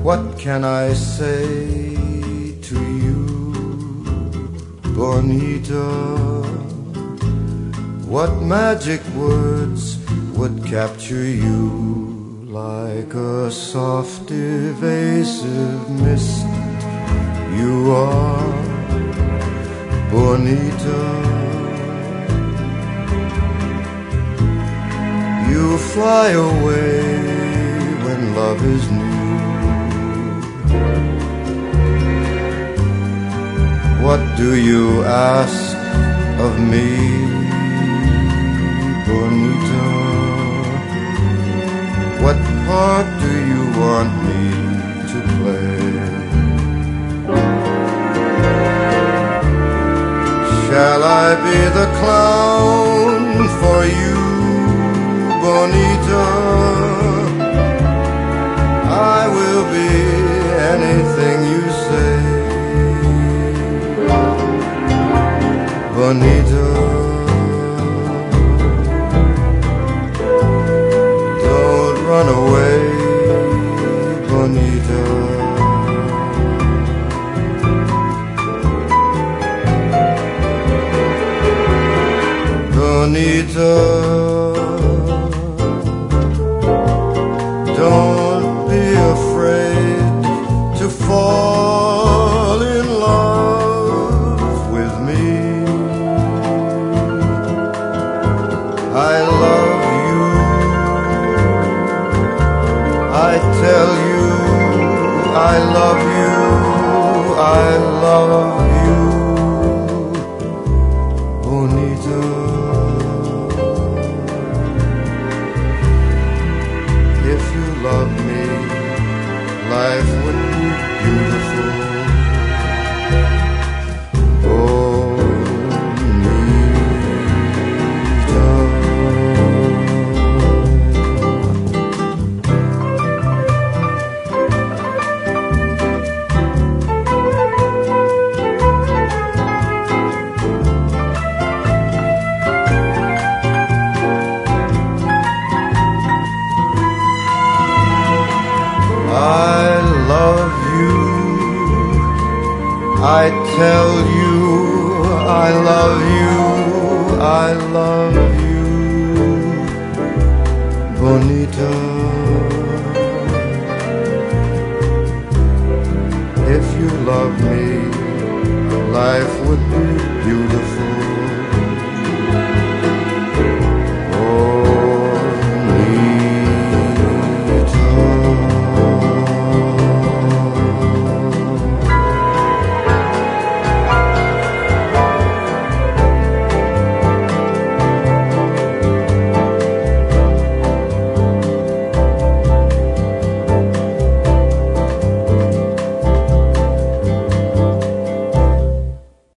What can I say to you, Bonita? What magic words would capture you like a soft evasive mist? You are Bonita. You fly away when love is new. What do you ask of me, Bonita? What part do you want me to play? Shall I be the clown for you, Bonita? I will be anything you say, Bonita. Don't run away, Bonita. Bonita, don't be afraid to fall in love with me. I love you, I tell you, I love you, I love you, Bonita. If you love me, life would be beautiful. I love you, I tell you, I love you, I love you, Bonita. If you love me, life would be